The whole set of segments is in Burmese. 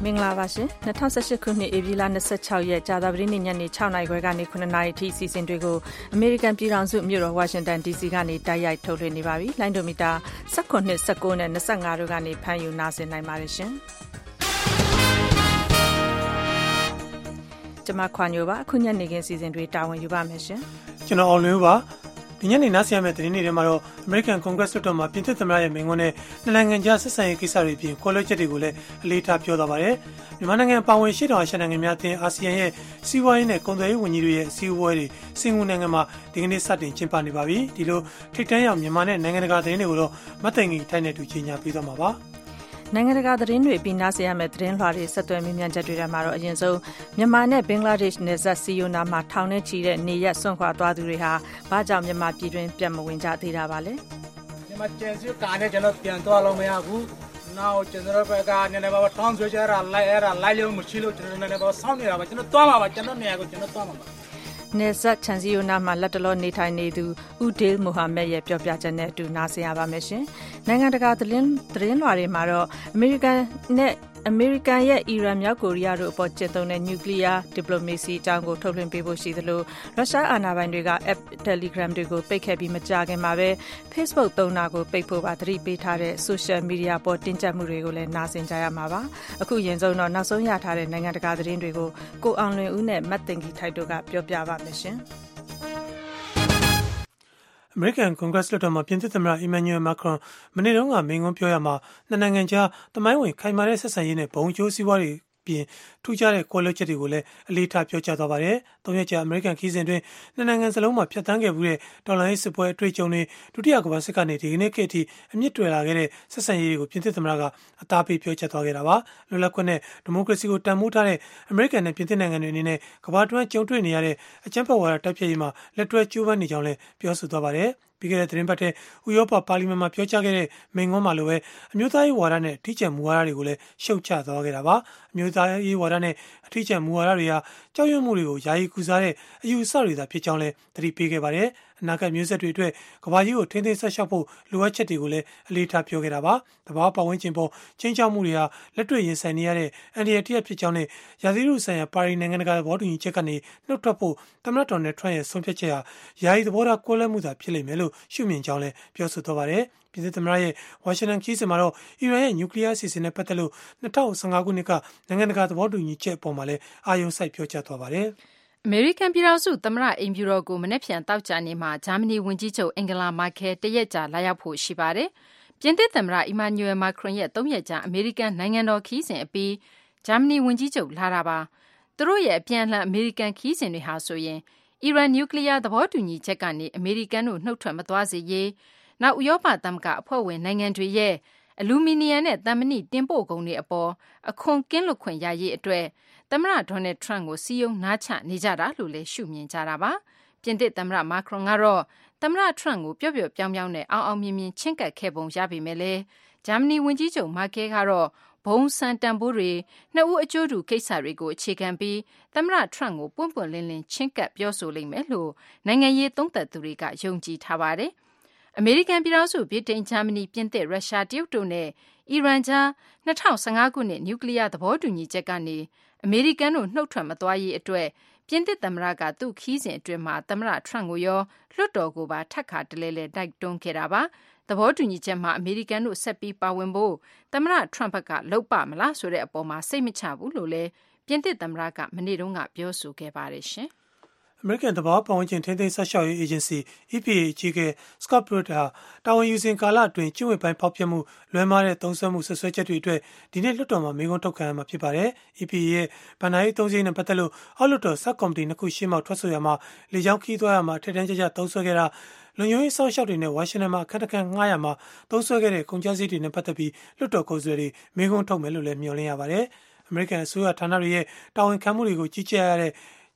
မင်္ဂလာပါရှင်2018ခုနှစ်ဧပြီလ26ရက်ကြာသပတေးနေ့ညနေ6နာရီခွဲကနေ9နာရီထိအစီအစဉ်တွေကိုအမေရိကန်ပြည်ထောင်စုမြို့တော်ဝါရှင်တန် DC ကနေတိုက်ရိုက်ထုတ်လွှင့်နေပါပြီလိုင်းဒိုမီတာ19 19နဲ့25တို့ကနေဖမ်းယူနားဆင်နိုင်ပါတယ်ရှင်ကျွန်မခွာညိုပါအခုညနေခင်းအစီအစဉ်တွေတာဝန်ယူပါမယ်ရှင်ကျွန်တော်အောင်လင်းပါဒီညနေနားဆင်ရမယ့်သတင်းတွေထဲမှာတော့ American Congress လွှတ်တော်မှာပြင်သစ်သမ္မတရဲ့မိန့်ခွန်းနဲ့နိုင်ငံခြားဆက်ဆံရေးကိစ္စတွေအပြင်ကွဲလွဲချက်တွေကိုလည်းအလေးထားပြောသွားပါတယ်။မြန်မာနိုင်ငံပါဝင်ရှေ့တော်အာရှနိုင်ငံများအသင်းအာဆီယံရဲ့စီးပွားရေးနဲ့ကုန်သွယ်ရေးဝန်ကြီးတွေရဲ့အစည်းအဝေးတွေစင်ကာပူနိုင်ငံမှာဒီကနေ့စတင်ကျင်းပနေပါပြီ။ဒီလိုထိပ်တန်းရောက်မြန်မာနဲ့နိုင်ငံတကာသတင်းတွေကိုတော့မတ်သိင်ကြီးထိုင်းနဲ့တူကြီးညာပေးသွားမှာပါ။နိုင်ငံတကာသတင်းတွေပြီးနားဆင်ရမယ့်သတင်းလွှာတွေဆက်သွယ်မြင်မြန်ချက်တွေထဲမှာတော့အရင်ဆုံးမြန်မာနဲ့ဘင်္ဂလားဒေ့ရှ်နယ်စပ်စီယိုနာမှာထောင်နဲ့ချီတဲ့နေရက်ဆွန့်ခွာသွားသူတွေဟာဘာကြောင့်မြန်မာပြည်တွင်းပြန်မဝင်ကြသေးတာပါလဲမြန်မာကျန်စီကာနဲ့ကျွန်တော်ပြန်သွားလို့မရဘူးနောက်ကျွန်တော်ဘက်ကနည်းနည်းပါးထောင်းဆွဲကြရလိုက်လို့မရှိလို့ကျွန်တော်နည်းနည်းပါးစောင့်နေတာပါကျွန်တော်သွားမှာပါကျွန်တော်နေရာကိုကျွန်တော်သွားမှာပါနယ်စပ်ချန်စီယိုနာမှာလက်တလောနေထိုင်နေသူဦးဒေးမိုဟာမက်ရဲ့ပြောပြချက်နဲ့အတူနားဆင်ရပါမယ်ရှင်။နိုင်ငံတကာသတင်းလွှာတွေမှာတော့အမေရိကန်ရဲ့အီရန်မြောက်ကိုရီးယားတို့အပေါ်ကျင့်သုံးတဲ့နျူကလ িয়ার ဒီပလိုမေစီအကြောင်းကိုထုတ်လွှင့်ပေးဖို့ရှိသလိုရုရှားအာဏာပိုင်တွေက App Telegram တွေကိုပိတ်ခဲ့ပြီးမကြာခင်မှာပဲ Facebook သုံးတာကိုပိတ်ဖို့ပါသတိပေးထားတဲ့ Social Media ပေါ်တင်ကြပ်မှုတွေကိုလည်းနားဆင်ကြရမှာပါ။အခုရင်ဆုံးတော့နောက်ဆုံးရထားတဲ့နိုင်ငံတကာသတင်းတွေကိုကိုအောင်လွင်ဦးနဲ့မတ်တင်ကြီးထိုက်တို့ကပြောပြပါမယ်ရှင်။အမေရိကန်ကွန်ဂရက်လွှတ်တော်မှာပြင်သစ်သမ္မတအီမန်နျူရယ်မာခရွန်မနေ့တုန်းကမိန့်ခွန်းပြောရမှာနှစ်နိုင်ငံကြားသမိုင်းဝင်ခိုင်မာတဲ့ဆက်ဆံရေးနဲ့ဘုံကျိုးစီးပွားတွေပြင်ထူးခြားတဲ့ကွဲလွဲချက်တွေကိုလည်းအလေးထားပြောကြားသွားပါတယ်။၃ရက်ကြာအမေရိကန်ခီးစဉ်တွင်နှစ်နိုင်ငံစလုံးမှာဖြတ်သန်းခဲ့မှုတဲ့ဒေါ်လာရေးစစ်ပွဲအတွေ့အကြုံတွေဒုတိယကမ္ဘာစစ်ကနေဒီကနေ့ခေတ်အထိအမြင့်တွယ်လာခဲ့တဲ့ဆက်ဆံရေးတွေကိုပြင်သစ်သမ္မတကအသားပေးပြောကြားသွားခဲ့တာပါ။လွတ်လပ်ခွင့်နဲ့ဒီမိုကရေစီကိုတန်ဖိုးထားတဲ့အမေရိကန်နဲ့ပြင်သစ်နိုင်ငံတွေအနေနဲ့ကမ္ဘာတွင်းကြုံတွေ့နေရတဲ့အကြမ်းဖက်ဝါဒတိုက်ဖျက်ရေးမှာလက်တွဲကြိုးပမ်းနေကြောင်းလည်းပြောဆိုသွားပါတယ်။ပြီးခဲ့တဲ့သတင်းပတ်ထဲဥရောပပါလီမန်မှာပြောကြားခဲ့တဲ့မိန့်ခွန်းမှာလိုပဲအမျိုးသားရေးဝါဒနဲ့အထီးကျန်မူဝါဒတွေကိုလည်းရှုတ်ချသွားခဲ့တာပါအမျိုးသားရေးဝါဒနဲ့အထီးကျန်မူဝါဒတွေဟာကြောက်ရွံ့မှုတွေကိုယာယီကူစားတဲ့အယူအဆတွေသာဖြစ်ကြောင်းလည်းသတိပေးခဲ့ပါတယ်အနာဂတ်မျိုးဆက်တွေအတွက်ကမ္ဘာကြီးကိုထိန်းသိမ်းဆက်ရှောက်ဖို့လိုအပ်ချက်တွေကိုလည်းအလေးထားပြောခဲ့တာပါ။တဘာပတ်ဝန်းကျင်ပေါ်ချင်းချောက်မှုတွေဟာလက်တွေ့ရင်ဆိုင်နေရတဲ့အန်ဒီရတရက်ဖြစ်ကြောင်းနဲ့ရာသီဥတုဆိုင်ရာပါရီနိုင်ငံတကာသဘောတူညီချက်ကနေနှုတ်ထွက်ဖို့သမ္မတဒေါ်နယ်ထရန့်ရဲ့ဆုံးဖြတ်ချက်ဟာယာယီသဘောထားကွဲလွဲမှုသာဖြစ်လိမ့်မယ်လို့ရှုမြင်ကြောင်းလည်းပြောဆိုသွားပါတယ်။ပြည်သူ့သမ္မတရဲ့ဝါရှင်တန်ခီးစဉ်မှာတော့အီရန်ရဲ့နျူကလ িয়ার အစီအစဉ်နဲ့ပတ်သက်လို့2015ခုနှစ်ကနိုင်ငံတကာသဘောတူညီချက်အပေါ်မှာလည်းအာရုံစိုက်ပြောကြားသွားပါတယ်။အမေရိကန်ပြည်ထောင်စုသမ္မတအိမ်ဖြူတော်ကိုမနက်ဖြန်သောကြာနေ့မှာဂျာမနီဝန်ကြီးချုပ်အင်ဂလာမာကယ်တရက်ကြာလာရောက်ဖို့ရှိပါတယ်။ပြင်သစ်သမ္မတအီမန်နျူရယ်မာခရွန်ရဲ့3ရက်ကြာအမေရိကန်နိုင်ငံတော်ခီးစဉ်အပြီးဂျာမနီဝန်ကြီးချုပ်လာတာပါ။သူတို့ရဲ့အပြန်အလှန်အမေရိကန်ခီးစဉ်တွေဟာဆိုရင်အီရန်နျူကလ িয়ার သဘောတူညီချက်ကနေအမေရိကန်တို့နှုတ်ထွက်မသွားစေရေးနောက်ဥရောပသမဂ္ဂအဖွဲ့ဝင်နိုင်ငံတွေရဲ့အလူမီနီယံနဲ့သံမဏိတင်ပို့ကုန်တွေအပေါ်အခွန်ကင်းလွတ်ခွင့်ရရေးအတွက်သမ္မတဒေါ်နယ်ထရန့်ကိုစီယုံနားချနေကြတာလို့လည်းရှုမြင်ကြတာပါ။ပြင်သစ်သမ္မတမာခရွန်ကတော့သမ္မတထရန့်ကိုပျော့ပျော့ပြောင်းပြောင်းနဲ့အောင်မြင်မြင်ချင့်ကပ်ခဲ့ပုံရပေမဲ့လည်းဂျာမနီဝန်ကြီးချုပ်မာကယ်ကတော့ဘုံစံတန်ဖိုးတွေနှစ်ဦးအကျိုးတူကိစ္စတွေကိုအခြေခံပြီးသမ္မတထရန့်ကိုပွင့်ပွင့်လင်းလင်းချင့်ကပ်ပြောဆိုလိမ့်မယ်လို့နိုင်ငံရေးသုံးသပ်သူတွေကယုံကြည်ထားပါတယ်။အမေရိကန်ပြည်ထောင်စုဗြိတိန်ဂျာမနီပြင်သစ်ရုရှားတရုတ်တို့နဲ့အီရန်ကြား2015ခုနှစ်နျူကလ িয়ার သဘောတူညီချက်ကနေအမေရိကန်တို့နှုတ်ထွက်မသွားရေးအတွက်ပြင်သစ်သမ္မတကသူ့ခီးစဉ်အတွင်းမှာသမ္မတထရန့်ကိုရောလွှတ်တော်ကိုပါထပ်ခါတလဲလဲတိုက်တွန်းခဲ့တာပါ။သဘောတူညီချက်မှာအမေရိကန်တို့ဆက်ပြီးပါဝင်ဖို့သမ္မတထရန့်ဘက်ကလုပ်ပါမလားဆိုတဲ့အပေါ်မှာစိတ်မချဘူးလို့လည်းပြင်သစ်သမ္မတကမနေ့တုန်းကပြောဆိုခဲ့ပါတယ်ရှင်။အမေရိကန်သဘာဝပတ်ဝန်းကျင်ထိန်းသိမ်းဆက်ရှောက်ရေးအေဂျင်စီ EPA အကြီးအကဲ Scott Pruitt ဟာတာဝန်ယူစဉ်ကာလအတွင်းကျင့်ဝတ်ပိုင်းဖောက်ဖျက်မှုလွဲမှားတဲ့သုံးစွဲမှုဆွဆွဲချက်တွေအတွက်ဒီနေ့လွှတ်တော်မှာမေးခွန်းထုတ်ခံရမှာဖြစ်ပါတယ်။ EPA ရဲ့ဗဏ္ဍာရေးသုံးစွဲနဲ့ပတ်သက်လို့အောက်လွှတ်တော်ဆပ်ကော်မတီနှစ်ခုရှေ့မှောက်ထွက်ဆိုရမှာလေကြောင်းခီးသွားရမှာထက်တန်းကျကျသုံးစွဲခဲ့တာလုံခြုံရေးစောင့်ရှောက်တွေနဲ့ဝါရှင်တန်မှာအခက်တခန့်ငှားရမှာသုံးစွဲခဲ့တဲ့ကုန်ကျစရိတ်တွေနဲ့ပတ်သက်ပြီးလွှတ်တော်ကိုယ်စားလှယ်တွေမေးခွန်းထုတ်မယ်လို့လည်းမျှော်လင့်ရပါတယ်။အမေရိကန်အစိုးရဌာနတွေရဲ့တာဝန်ခံမှုတွေကိုကြီးကြပ်ရတဲ့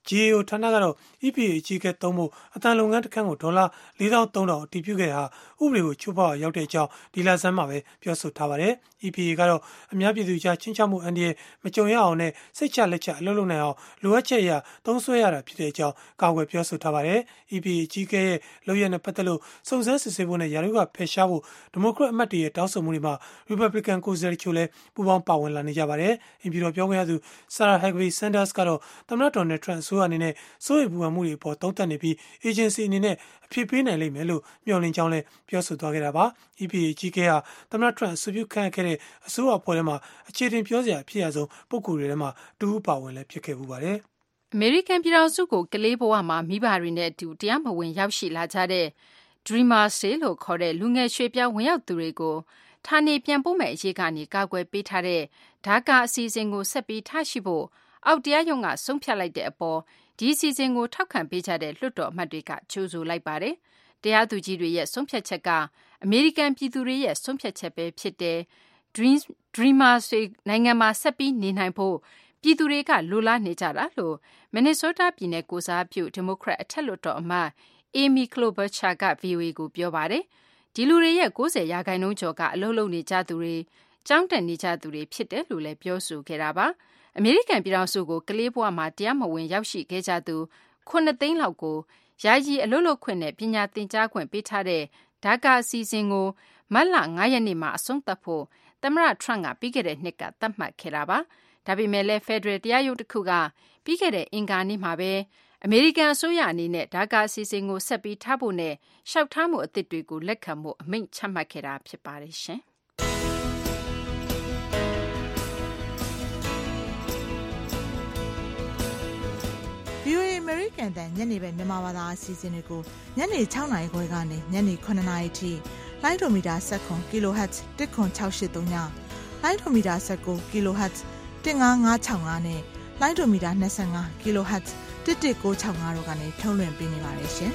GAO ဌာနကတော့ EPA အကြီးအကဲသုံးဖို့အတန်လုပ်ငန်းတစ်ခန်းကိုဒေါ်လာ $4,300 အတည်ပြုခဲ့တာဥပဒေကိုချိုးဖောက်ရောက်တဲ့အကြောင်းဒီလဆန်းမှာပဲပြောဆိုထားပါတယ်။ EPA ကတော့အများပြည်သူကြားချင်းချောက်မှုအန္တရာယ်မကြုံရအောင်နဲ့စိတ်ချလက်ချအလုပ်လုပ်နိုင်အောင်လိုအပ်ချက်အရသုံးစွဲရတာဖြစ်တဲ့အကြောင်းကာကွယ်ပြောဆိုထားပါတယ်။ EPA အကြီးအကဲရဲ့လုပ်ရက်နဲ့ပတ်သက်လို့စုံစမ်းစစ်ဆေးဖို့နဲ့ယာရုကဖယ်ရှားဖို့ဒီမိုကရက်အမတ်တွေရဲ့တောင်းဆိုမှုတွေမှာ Republican ကိုယ်စားလှယ်ချို့လည်းပူးပေါင်းပါဝင်လာနေကြပါတယ်။အိမ်ဖြူတော်ပြောခွင့်ရသူ Sarah Huckabee Sanders ကတော့သမ္မတ Donald Trump အစိုးရအနေနဲ့စိုးရိမ်ပူပန်မှုတွေအပေါ်သုံးသပ်နေပြီး agency အနေနဲ့အဖြေပေးနိုင်လိမ့်မယ်လို့မျှော်လင့်ကြောင်းလည်းပြောဆိုသွားခဲ့တာပါ။ EPA အကြီးအကဲဟာသမ္မတ Trump အဆိုပြုခန့်အပ်ခဲ့တဲ့အစိုးရအဖွဲ့ထဲမှာအခြေတင်ပြောစရာအဖြစ်အဆုံးပုဂ္ဂိုလ်တွေထဲမှာတူဦးပါဝင်လည်းဖြစ်ခဲ့မှုပါတယ်။အမေရိကန်ပြည်ထောင်စုကိုကလေးဘဝမှာမိဘတွေနဲ့အတူတရားမဝင်ရောက်ရှိလာကြတဲ့ Dreamers လို့ခေါ်တဲ့လူငယ်ရွှေ့ပြောင်းဝင်ရောက်သူတွေကိုဌာနေပြန်ပို့မဲ့အရေးကနေကာကွယ်ပေးထားတဲ့ဒါကာအစီအစဉ်ကိုဆက်ပြီးထားရှိဖို့အောက်တရားရုံးကဆုံးဖြတ်လိုက်တဲ့အပေါ်ဒီအစီအစဉ်ကိုထောက်ခံပေးကြတဲ့လွှတ်တော်အမတ်တွေကကြိုးဆိုလိုက်ပါတယ်။တရားသူကြီးတွေရဲ့ဆုံးဖြတ်ချက်ကအမေရိကန်ပြည်သူတွေရဲ့ဆုံးဖြတ်ချက်ပဲဖြစ်တယ်။ Dreamers တွေနိုင်ငံမှာဆက်ပြီးနေနိုင်ဖို့ပြည်သူတွေကလိုလားနေကြတာလို့မင်နီဆိုးတားပြည်နယ်ကိုစားပြုဒီမိုကရက်အထက်လွှတ်တော်အမတ် Amy Klobuchar က VOA ကိုပြောပါတယ်။ဒီလူတွေရဲ့90%ကျော်ကအလုပ်လုပ်နေကြသူတွေကျောင်းတက်နေကြသူတွေဖြစ်တယ်လို့လည်းပြောဆိုခဲ့တာပါ။အမေရိကန်ပြည်ထောင်စုကိုကလေးဘဝမှာတရားမဝင်ရောက်ရှိခဲ့ကြသူ9 သိန်းလောက်ကိုယာယီအလုပ်လုပ်ခွင့်နဲ့ပညာသင်ကြားခွင့်ပေးထားတဲ့ဒါကာအစီအစဉ်ကိုမတ်လ9 ရက်နေ့မှာအဆုံးသတ်ဖို့သမ္မတ Trump ကပြီးခဲ့တဲ့နှစ်ကသတ်မှတ်ခဲ့တာပါ။ဒါပေမဲ့လည်းဖက်ဒရယ်တရားရုံးတစ်ခုကပြီးခဲ့တဲ့အင်္ဂါနေ့မှာပဲအမေရိကန်အစိုးရအနေနဲ့ဒါကာအစီအစဉ်ကိုဆက်ပြီးထားဖို့နဲ့လျှောက်ထားမှုအသစ်တွေကိုလက်ခံဖို့အမိန့်ချမှတ်ခဲ့တာဖြစ်ပါတယ်ရှင်။ VOA American တန်ညနေပဲမြန်မာဘာသာအစီအစဉ်တွေကိုညနေ6နာရီခွဲကနေညနေ9နာရီထိလိုင်းဒိုမီတာ17 kHz 10683ညလိုင်းဒိုမီတာ19 kHz 15565နဲ့လိုင်းဒိုမီတာ25 kHz 11965တို့ကနေထုတ်လွှင့်ပေးနေပါတယ်ရှင်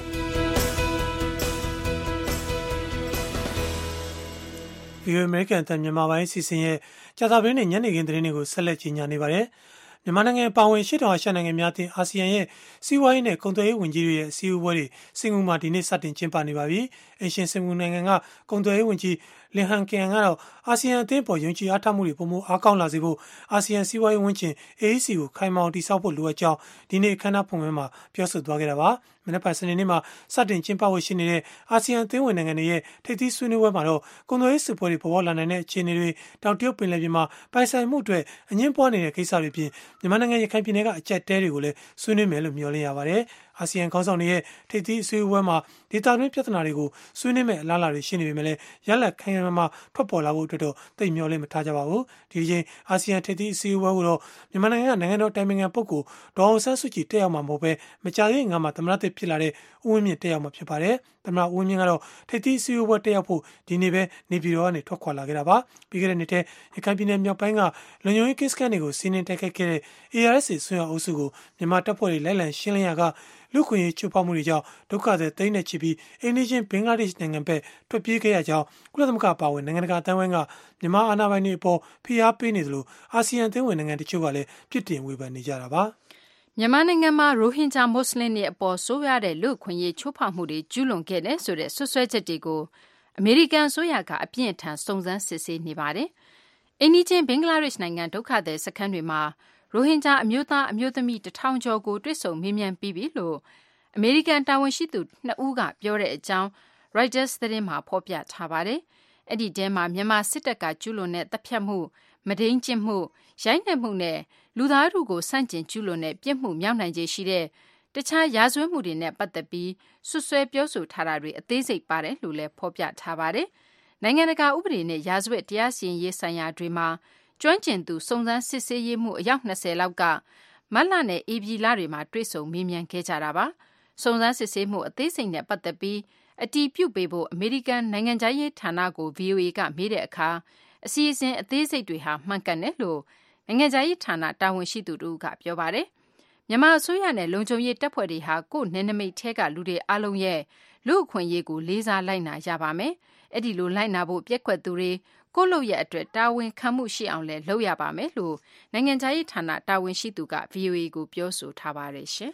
။ VOA American တန်မြန်မာပိုင်းအစီအစဉ်ရဲ့ကြာသပတေးနေ့ညနေခင်းသတင်းတွေကိုဆက်လက်ကြီးညာနေပါတယ်။မြန်မာနိုင်ငံပါဝင်ရှေ့တောင်အာရှနိုင်ငံများအသင်းအာဆီယံရဲ့စီးပွားရေးနဲ့ကုန်သွယ်ရေးဝန်ကြီးတွေရဲ့အစည်းအဝေးတွေစင်ကာပူမှာဒီနေ့စတင်ကျင်းပနေပါပြီ။အရှင်စင်ကာပူနိုင်ငံကကုန်သွယ်ရေးဝန်ကြီးလင်ဟန်ကင်ကတော့အာဆီယံအသင်းပေါ်ယုံကြည်အားထားမှုတွေပုံမအားကောင်းလာစေဖို့အာဆီယံစီးပွားရေးဝန်ကျင် AEC ကိုခိုင်မာအောင်တည်ဆောက်ဖို့လိုအပ်ကြောင်းဒီနေ့အခမ်းအနားဖွင့်ပွဲမှာပြောဆိုသွားခဲ့တာပါ။မနက်ဖြန်စနေနေ့မှာစတင်ကျင်းပဖို့ရှိနေတဲ့အာဆီယံအသင်းဝင်နိုင်ငံတွေရဲ့ထိပ်သီးဆွေးနွေးပွဲမှာတော့ကုန်သွယ်ရေးစစ်ပွဲတွေပေါ်ပေါက်လာနိုင်တဲ့အခြေအနေတွေတောင်တရုတ်ပင်လယ်ပြင်မှာပိုင်ဆိုင်မှုအတွက်အငြင်းပွားနေတဲ့ကိစ္စတွေပြင်မြန်မာနိုင်ငံရခိုင်ပြည်နယ်ကအကြက်တဲတွေကိုလည်းဆွေးနွေးမယ်လို့မျှော်လင့်ရပါတယ်။အာဆီယံခေါင်းဆောင်တွေရဲ့ထိပ်သီးအစည်းအဝေးမှာဒေသတွင်းပြဿနာတွေကိုဆွေးနွေးမဲ့အလားအလာတွေရှိနေပေမဲ့လည်းရလဒ်ခိုင်မာထွက်ပေါ်လာဖို့အတွက်တော့သိမျှော်လင့်မထားကြပါဘူး။ဒီချိန်အာဆီယံထိပ်သီးအစည်းအဝေးကိုတော့မြန်မာနိုင်ငံကနိုင်ငံတော်တိုင်ပင်ခံပုဂ္ဂိုလ်ဒေါ်အောင်ဆန်းစုကြည်တက်ရောက်မှာမဟုတ်ဘဲမကြာသေးခင်ကမှသမ္မတသစ်ဖြစ်လာတဲ့ဦးဝင်းမြင့်တက်ရောက်မှာဖြစ်ပါတယ်။သမ္မတဦးဝင်းမြင့်ကတော့ထိပ်သီးအစည်းအဝေးတက်ရောက်ဖို့ဒီနေ့ပဲနေပြည်တော်ကနေထွက်ခွာလာခဲ့တာပါ။ပြီးခဲ့တဲ့နှစ်ထဲရခိုင်ပြည်နယ်မြောက်ပိုင်းကလုံခြုံရေးကင်းစခန်းတွေကိုစီးနင်းတိုက်ခိုက်ခဲ့တဲ့ ARSA ဆွေးနွေးအုပ်စုကိုမြန်မာတပ်ဖွဲ့တွေလိုက်လံရှင်းလင်းရာကလူခွင့်ရေးချိုးဖောက်မှုတွေကြောင့်ဒုက္ခသည်သိန်းနဲ့ချီပြီးအိန္ဒိယဘင်္ဂလားဒေ့ရှ်နိုင်ငံဘက်ထွက်ပြေးခဲ့ရကြောင်းကုလသမဂ္ဂပါဝင်နိုင်ငံတကာအသင်းဝိုင်းကမြန်မာအာဏာပိုင်တွေအပေါ်ဖိအားပေးနေသလိုအာဆီယံအသင်းဝင်နိုင်ငံတချို့ကလည်းပြစ်တင်ဝေဖန်နေကြတာပါမြန်မာနိုင်ငံမှာရိုဟင်ဂျာမွတ်စလင်တွေအပေါ်ဆိုးရွားတဲ့လူ့အခွင့်အရေးချိုးဖောက်မှုတွေကျူးလွန်ခဲ့တဲ့ဆိုတဲ့ဆွဆွဲချက်တွေကိုအမေရိကန်အစိုးရကအပြင်းအထန်စုံစမ်းစစ်ဆေးနေပါတယ်။အိန္ဒိယဘင်္ဂလားဒေ့ရှ်နိုင်ငံဒုက္ခသည်စခန်းတွေမှာရိုဟင်ဂျာအမျိုးသားအမျိုးသမီး1000ကျော်ကိုတွေ့ဆုံမေးမြန်းပြီးပြီလို့အမေရိကန်တာဝန်ရှိသူ2ဦးကပြောတဲ့အကြောင်း Reuters သတင်းမှာဖော်ပြထားပါတယ်။အဲ့ဒီတဲမှာမြန်မာစစ်တပ်ကကျူးလွန်တဲ့တပ်ဖြတ်မှုမဒိန်းကျင့်မှုရိုက်နှက်မှုနဲ့လူသားထုကိုစန့်ကျင်ကျူးလွန်တဲ့ပြစ်မှုမြောက်နိုင်ခြေရှိတဲ့တခြားရာဇဝတ်မှုတွေနဲ့ပတ်သက်ပြီးဆွဆွဲပြောဆိုထားတာတွေအသေးစိတ်ပါတယ်လို့လည်းဖော်ပြထားပါတယ်။နိုင်ငံတကာဥပဒေနဲ့ရာဇဝတ်တရားစီရင်ရေးဆိုင်ရာတွေမှာကျွမ်းကျင်သူစုံစမ်းစစ်ဆေးရေးမှုအယောက်20လောက်ကမတ်လနဲ့ဧပြီလတွေမှာတွေ့ဆုံမေးမြန်းခဲ့ကြတာပါ။စုံစမ်းစစ်ဆေးမှုအသေးစိတ်နဲ့ပတ်သက်ပြီးအတည်ပြုပေးဖို့အမေရိကန်နိုင်ငံခြားရေးဌာနကို VOA ကမေးတဲ့အခါအစီအစဉ်အသေးစိတ်တွေဟာမှန်ကန်တယ်လို့နိုင်ငံခြားရေးဌာနတာဝန်ရှိသူတို့ကပြောပါတယ်။မြန်မာအစိုးရနဲ့လုံခြုံရေးတပ်ဖွဲ့တွေဟာကိုယ်နယ်နိမိတ်ထဲကလူတွေအလုံးရဲ့လူ့အခွင့်အရေးကိုလေးစားလိုက်နာရပါမယ်။အဲ့ဒီလိုလိုက်နာဖို့ပြက်ကွက်သူတွေကိုလုပ်ရအတွက်တာဝန်ခံမှုရှိအောင်လည်းလုပ်ရပါမယ်လို့နိုင်ငံခြားရေးဌာနတာဝန်ရှိသူက VOA ကိုပြောဆိုထားပါတယ်ရှင်။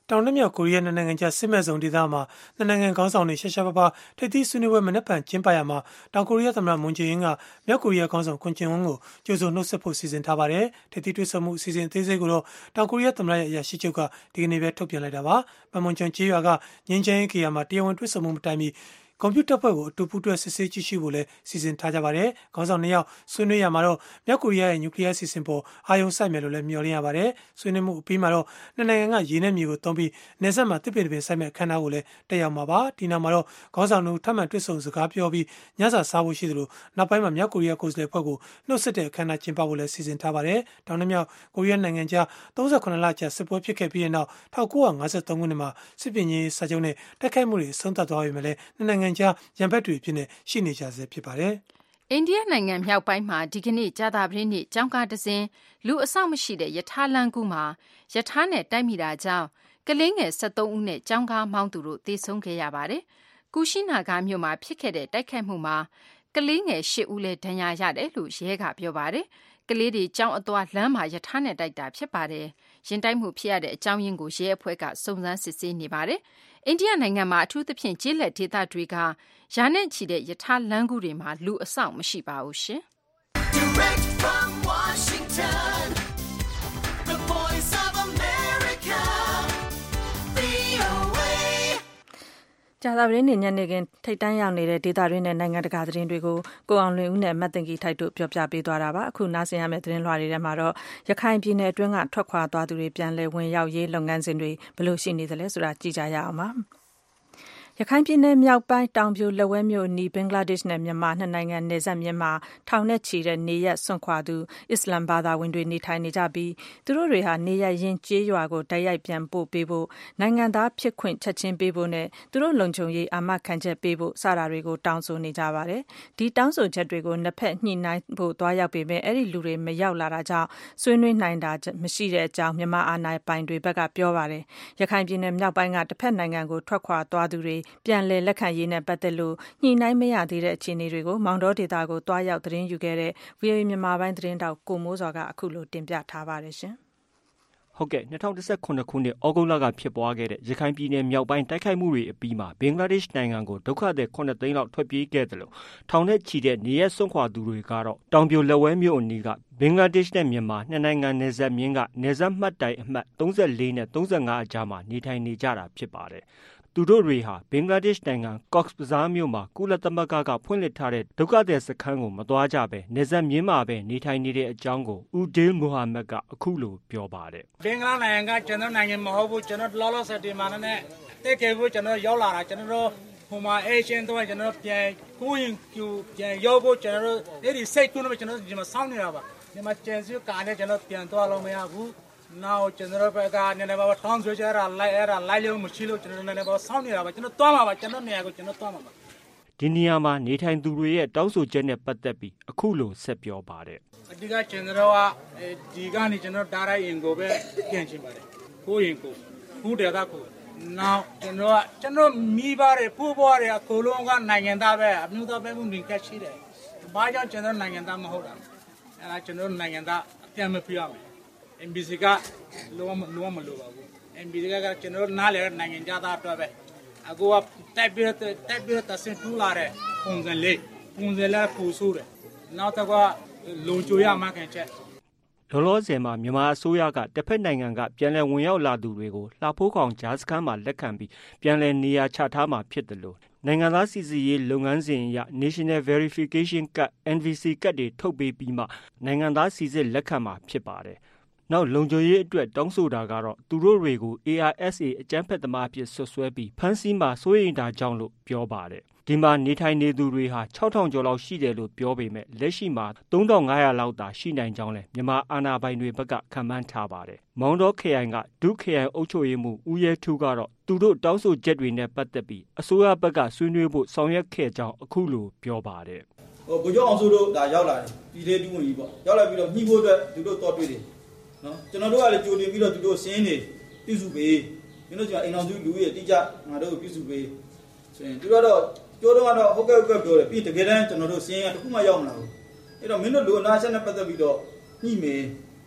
တောင်နဲ့မြောက်ကိုရီးယားနိုင်ငံကြားစစ်မဲ့ဇုံဒေသမှာနိုင်ငံခေါင်းဆောင်တွေရှာရှာပါပါထိပ်သီးဆွေးနွေးပွဲမနက်ဖြန်ကျင်းပရမှာတောင်ကိုရီးယားသမ္မတမွန်ဂျေအင်းကမြောက်ကိုရီးယားခေါင်းဆောင်ခွန်ဂျင်ဝန်းကိုကြိုးစုံနှုတ်ဆက်ဖို့စီစဉ်ထားပါတယ်။ထိပ်သီးတွေ့ဆုံမှုအစီအစဉ်အသေးစိတ်ကိုတော့တောင်ကိုရီးယားသမ္မတရဲ့အရာရှိချုပ်ကဒီကနေ့ပဲထုတ်ပြန်လိုက်တာပါ။ပန်မွန်ဂျွန်ကျေးရွာကငင်းချမ်းရေးကေယာမှာတရားဝင်တွေ့ဆုံမှုမတိုင်မီကွန်ပျူတာဖွဲ့ကိုအတူပူးတွဲစစ်ဆေးကြည့်ရှုဖို့လည်းစီစဉ်ထားကြပါတယ်။ခေါင်းဆောင်2ယောက်ဆွေးနွေးရမှာတော့မြောက်ကိုရီးယားရဲ့နျူကလ িয়ার စီစဉ်ပေါ်အာရုံစိုက်မယ်လို့လည်းမျှော်လင့်ရပါတယ်။ဆွေးနွေးမှုအပြီးမှာတော့နိုင်ငံကရေနဲ့မြေကိုတုံးပြီးနေဆက်မှာတစ်ပင်တစ်ပင်စိုက်မဲ့အခမ်းအနားကိုလည်းတက်ရောက်မှာပါ။ဒီနောက်မှာတော့ခေါင်းဆောင်တို့ထပ်မံတွေ့ဆုံစကားပြောပြီးညစာစားဖို့ရှိသလိုနောက်ပိုင်းမှာမြောက်ကိုရီးယားကိုယ်စားလှယ်ဖွဲ့ကိုနှုတ်ဆက်တဲ့အခမ်းအနားကျင်းပဖို့လည်းစီစဉ်ထားပါတယ်။တောင်နဲ့မြောက်ကိုရီးယားနိုင်ငံကြား38လကြာစစ်ပွဲဖြစ်ခဲ့ပြီးတဲ့နောက်1953ခုနှစ်မှာစစ်ပြင်ကြီးစာချုပ်နဲ့တိုက်ခိုက်မှုတွေဆုံးသက်သွားပြီမဲ့လည်းနိုင်ငံကြားရန်ဘက်တွေဖြစ်နေရှိနေကြဆဲဖြစ်ပါတယ်။အိန္ဒိယနိုင်ငံမြောက်ပိုင်းမှာဒီကနေ့ကြာသပတေးနေ့ကျောင်းကားတစ်စင်းလူအဆောက်မရှိတဲ့ရထားလမ်းကူးမှာရထားနဲ့တိုက်မိတာကြောင့်ကလေးငယ်73ဦးနဲ့ကျောင်းကားမောင်းသူတို့သေဆုံးခဲ့ရပါတယ်။ကူရှိနာဂါမြို့မှာဖြစ်ခဲ့တဲ့တိုက်ခိုက်မှုမှာကလေးငယ်8ဦးလည်းဒဏ်ရာရတယ်လို့ရဲကပြောပါတယ်။ကလေးတွေကျောင်းအသွားလမ်းမှာရထားနဲ့တိုက်တာဖြစ်ပါတယ်။ရင်တိုက်မှုဖြစ်ရတဲ့အကြောင်းရင်းကိုရဲအဖွဲ့ကစုံစမ်းစစ်ဆေးနေပါတယ်။အိန္ဒိယနိုင်ငံမှာအထူးသဖြင့်ကျေးလက်ဒေသတွေကရာနဲ့ချီတဲ့ရထားလမ်းကူးတွေမှာလူအဆောက်မရှိပါဘူးရှင်။ Direct from Washington, the Voice of America, VOA ကြာသပတေးနေ့ညနေခင်းထိပ်တန်းရောက်နေတဲ့ဒေသတွင်းနဲ့နိုင်ငံတကာသတင်းတွေကိုကိုအောင်လွင်ဦးနဲ့မတ်တင်ကီထိုက်တို့ပြောပြပေးသွားတာပါအခုနားဆင်ရမယ့်သတင်းလွှာတွေထဲမှာတော့ရခိုင်ပြည်နယ်အတွင်းကထွက်ခွာသွားသူတွေပြန်လည်ဝင်ရောက်ရေးလုပ်ငန်းစဉ်တွေဘယ်လိုရှိနေသလဲဆိုတာကြည့်ကြရအောင်ပါရခိုင်ပြည်နယ်မြောက်ပိုင်းတောင်ပြိုလက်ဝဲမြို့နီးဘင်္ဂလားဒေ့ရှ်နဲ့မြန်မာနှစ်နိုင်ငံနယ်စပ်မြစ်မှာထောင်နဲ့ချီတဲ့နေရက်စွန့်ခွာသူအစ္စလမ်ဘာသာဝင်တွေနေထိုင်နေကြပြီးသူတို့တွေဟာနေရက်ရင်းကျေးရွာကိုတိုက်ရိုက်ပြန်ပို့ပေးဖို့နိုင်ငံသားဖြစ်ခွင့်ချက်ချင်းပေးဖို့နဲ့သူတို့လုံခြုံရေးအာမခံချက်ပေးဖို့စတာတွေကိုတောင်းဆိုနေကြပါတယ်ဒီတောင်းဆိုချက်တွေကိုနှစ်ဖက်ညှိနှိုင်းဖို့တွားရောက်ပေမဲ့အဲ့ဒီလူတွေမရောက်လာတာကြောင့်ဆွေးနွေးနိုင်တာမရှိတဲ့အကြောင်းမြန်မာအာဏာပိုင်တွေဘက်ကပြောပါတယ်ရခိုင်ပြည်နယ်မြောက်ပိုင်းကတစ်ဖက်နိုင်ငံကိုထွက်ခွာသွားသူတွေပြန်လည်လက်ခံရေးနဲ့ပတ်သက်လို့ညှိနှိုင်းမရသေးတဲ့အခြေအနေတွေကိုမောင်တော်ဒေတာကိုတွားရောက်သတင်းယူခဲ့တဲ့ VOA မြန်မာပိုင်းသတင်းတောက်ကိုမိုးစောကအခုလိုတင်ပြထားပါတယ်ရှင်။ဟုတ်ကဲ့2019ခုနှစ်ဩဂုတ်လကဖြစ်ပွားခဲ့တဲ့ရခိုင်ပြည်နယ်မြောက်ပိုင်းတိုက်ခိုက်မှုတွေအပြီးမှာဘင်္ဂလားဒေ့ရှ်နိုင်ငံကိုဒုက္ခသည်9သိန်းလောက်ထွက်ပြေးခဲ့တယ်လို့ထောင်နဲ့ချီတဲ့နေရက်စွန့်ခွာသူတွေကတော့တောင်ပြိုလက်ဝဲမြို့အနီးကဘင်္ဂလားဒေ့ရှ်နဲ့မြန်မာနှစ်နိုင်ငံနယ်စပ်မြင်းကနယ်စပ်မှတ်တိုင်အမှတ်34နဲ့35အကြားမှာနေထိုင်နေကြတာဖြစ်ပါတယ်။သူတို့တွေဟာဘင်္ဂလားဒေ့ရှ်နိုင်ငံကော့က်စ်ဘဇားမြို့မှာကုလသမဂ္ဂကဖွင့်လှစ်ထားတဲ့ဒုက္ခသည်စခန်းကိုမသွားကြပဲနေဆက်မြင်းမှာပဲနေထိုင်နေတဲ့အကြောင်းကိုဦးဒေးမိုဟာမက်ကအခုလိုပြောပါတယ်ဘင်္ဂလားနိုင်ငံကကျွန်တော်နိုင်ငံမဟုတ်ဘူးကျွန်တော်လောလောဆယ်ဒီမှာနဲ့တက်ခဲ့ဖို့ကျွန်တော်ရောက်လာတာကျွန်တော်ဟိုမှာအေရှင်းတော့ကျွန်တော်ပြန်ကိုရင်ကျူပြန်ရောက်ဖို့ကျွန်တော်အဲ့ဒီစိတ်ကူးလို့ကျွန်တော်ဒီမှာစောင့်နေတာပါဒီမှာကျန်စီကားနဲ့ကျွန်တော်ပြန်သွားလို့မရဘူးနောက်ကျွန်တော်ဘက်ကနည်းနည်းပါထောင်းဆွဲကြတာလိုက်လို့မရှိလို့ကျွန်တော်နည်းနည်းပါစောင့်နေတာပါကျွန်တော်သွားမှာပါကျွန်တော်နေရာကိုကျွန်တော်သွားမှာပါဒီနေရာမှာနေထိုင်သူတွေရဲ့တောင်းဆိုချက်နဲ့ပတ်သက်ပြီးအခုလိုဆက်ပြောပါတယ်အဓိကကျွန်တော်ကဒီကနေကျွန်တော်ဒါရိုက်ရင်ကိုပဲပြန်ချင်ပါတယ်ကိုရင်ကိုဘူးတယ်ကကိုနောက်ကျွန်တော်မိပါတယ်ဖူးပွားတယ်အကုန်လုံးကနိုင်ငံသားပဲအမျိုးသားပဲမှုမြင်ကရှိတယ်ဘာကြောင့်ကျွန်တော်နိုင်ငံသားမဟုတ်တာအဲဒါကျွန်တော်နိုင်ငံသားအပြန်မပြရမယ်MBC ကလုံးဝမလိုပါဘူး MBC ကကျွန်တော်နားလေနိုင်ငံသားအတွက်ပဲအခုကတက်ပြီးတဆင်ထူလာတဲ့ပုံစံလေးပူဆိုးတယ်နောက်တော့ကလုံချိုရမှခင်ချက်လောလောဆယ်မှာမြန်မာအစိုးရကတစ်ဖက်နိုင်ငံကပြန်လည်ဝင်ရောက်လာသူတွေကိုလှဖိုးခေါင်ဂျာစခန်းမှာလက်ခံပြီးပြန်လည်နေရာချထားမှာဖြစ်တယ်လို့နိုင်ငံသားစီစစ်ရေးလုပ်ငန်းစဉ်အရ National Verification Card NVC ကတ်တွေထုတ်ပေးပြီးမှနိုင်ငံသားစီစစ်လက်ခံမှာဖြစ်ပါတယ်နောက်လုံခြုံရေးအတွက်တောင်းဆိုတာကတော့သူတို့တွေကို ARSA အကြမ်းဖက်သမားအဖြစ်ဆွဆွဲပြီးဖမ်းဆီးမှာစိုးရိမ်တာကြောင့်လို့ပြောပါတယ်ဒီမှာနေထိုင်နေသူတွေဟာ6000ကျော်လောက်ရှိတယ်လို့ပြောပေမဲ့လက်ရှိမှာ3500လောက်သာရှိနိုင်ကြောင်းလဲမြန်မာအာဏာပိုင်တွေဘက်ကခန့်မှန်းထားပါတယ်မောင်တော်ခရိုင်ကဒုခရိုင်အုပ်ချုပ်ရေးမှူးဦးရဲထူးကတော့သူတို့တောင်းဆိုချက်တွေနဲ့ပတ်သက်ပြီးအစိုးရဘက်ကဆွေးနွေးဖို့ဆောင်ရွက်ခဲ့ကြောင်းအခုလိုပြောပါတယ်ဗိုလ်ချုပ်အောင်စိုးတို့ဒါရောက်လာတယ်ပြည်သေးတူးဝင်ကြီးပေါ့ရောက်လာပြီးတော့ညှိဖို့အတွက်သူတို့တော့တွေ့တယ်နော်ကျွန်တော်တို့ကလည်းကြိုတင်ပြီးတော့သူတို့စင်းနေပြုစုပေးမင်းတို့ကအိမ်အောင်စုလူကြီးတိကျငါတို့ပြုစုပေးဆိုရင်သူတို့တော့ပြောတော့ဟုတ်ကဲ့ပြောတယ်ပြီးတကယ်တမ်းကျွန်တော်တို့စင်းရတခုမှရောက်မလာဘူးအဲ့တော့မင်းတို့လူအနာချက်နဲ့ပတ်သက်ပြီးတော့ညှိမယ်န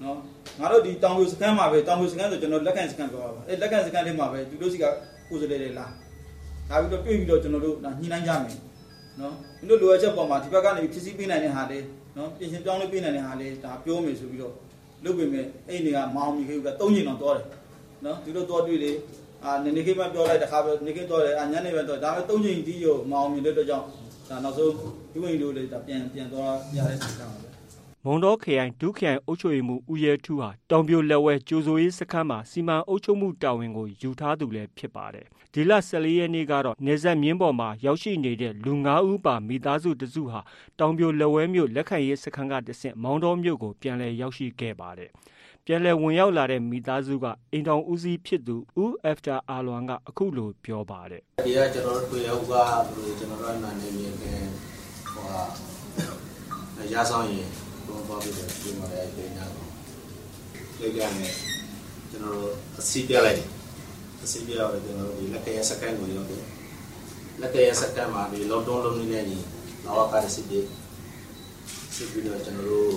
နော်ငါတို့ဒီတောင်ပြိုစခန်းမှာပဲတောင်ပြိုစခန်းဆိုကျွန်တော်လက်ခံစခန်းပြောပါအဲလက်ခံစခန်းလေးမှာပဲသူတို့စီကကိုယ်စလဲတယ်လားဒါပြီးတော့တွေ့ပြီးတော့ကျွန်တော်တို့ညှိနှိုင်းကြမယ်နော်သူတို့လိုအပ်ချက်ပေါ်မှာဒီဘက်ကနေဖြစ်စည်းပေးနိုင်တဲ့ဟာလေးနော်ပြင်ဆင်ပြောင်းလဲပေးနိုင်တဲ့ဟာလေးဒါပြောမယ်ဆိုပြီးတော့လုပ်ပေမဲ့အဲ့ဒီကမအောင်မြင်ခဲ့ဘူးက3ချိန်တော့တော့တယ်နော်သူတို့တော့တွေ့လေနေခေတ်မှပြောလိုက်တခါပဲနေခေတ်တော့တယ်ညနေပဲတော့ဒါပေမဲ့3ချိန်တီးရောမအောင်မြင်တဲ့အတွက်ကြောင့်ဒါနောက်ဆုံးဒီဝင်လို့လေဒါပြန်သွားရတဲ့စခန်းပါပဲမုံတော်ခရိုင်ဒုခရိုင်အုပ်ချုပ်ရေးမှူးဦးရဲထူးဟာတောင်ပြိုလက်ဝဲကြိုဆိုရေးစခန်းမှာစီမံအုပ်ချုပ်မှုတာဝန်ကိုယူထားသူလည်းဖြစ်ပါတယ်။ဒီလ14ရက်နေ့ကတော့နေဆက်မြင်းပေါ်မှာရောက်ရှိနေတဲ့လူ9ဦးပါမိသားစုတစုဟာတောင်ပြိုလက်ဝဲမြို့လက်ခံရေးစခန်းကတဆင့်မောင်တော်မြို့ကိုပြန်လည်ရောက်ရှိခဲ့ပါတယ်။ပြန်လည်ဝင်ရောက်လာတဲ့မိသားစုကအိမ်ထောင်ဦးစီးဖြစ်သူဦးအက်ဖတာအာလွန်ကအခုလိုပြောပါတယ်။ဒီကကျွန်တော်တို့ရောက်ကကျွန်တော်တို့နာနေမြေကရဆောင်ရင်တော့ဘာဖြစ်လဲဒီမှာလည်းပြင်ရအောင်လေကလည်းကျွန်တော်တို့အစီပြလိုက်အစီပြရတော့ကျွန်တော်တို့ဒီလက်ကရစကန်ကိုရောက်တယ်လက်ကရစကန်မှာဒီလော့ဒေါင်းလုံးနေနေလောက်ကားစီပြပြီးတော့ကျွန်တော်တို့